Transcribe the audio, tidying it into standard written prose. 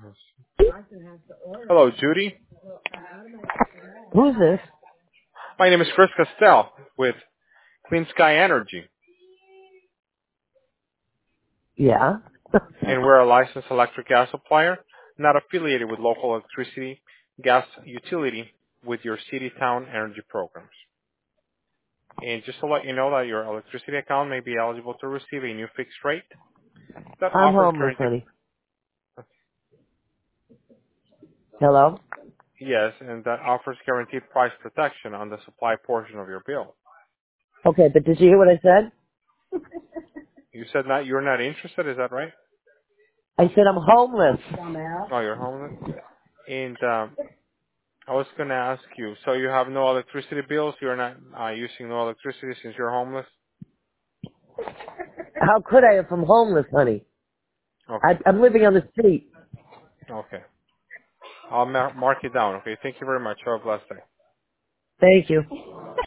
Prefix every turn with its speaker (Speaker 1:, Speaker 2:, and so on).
Speaker 1: Hello, Judy.
Speaker 2: Who's this?
Speaker 1: My name is Chris Castell with Clean Sky Energy,
Speaker 2: Yeah.
Speaker 1: and we're a licensed electric gas supplier, not affiliated with local electricity gas utility with your city-town energy programs. And just to let you know that your electricity account may be eligible to receive a new fixed rate that
Speaker 2: I'm
Speaker 1: offers
Speaker 2: homeless,
Speaker 1: guaranteed,
Speaker 2: honey. Hello?
Speaker 1: yes, and that offers guaranteed price protection on the supply portion of your bill.
Speaker 2: Okay, but did you hear what I said?
Speaker 1: You said not you're not interested, is that right?
Speaker 2: I said I'm homeless.
Speaker 1: Oh, you're homeless. And I was going to ask you, so you have no electricity bills? You're not using no electricity since you're homeless?
Speaker 2: How could I if I'm homeless, honey?
Speaker 1: Okay.
Speaker 2: I'm living on the street.
Speaker 1: Okay. I'll mark it down. Okay. Thank you very much. Have a blessed day.
Speaker 2: Thank you.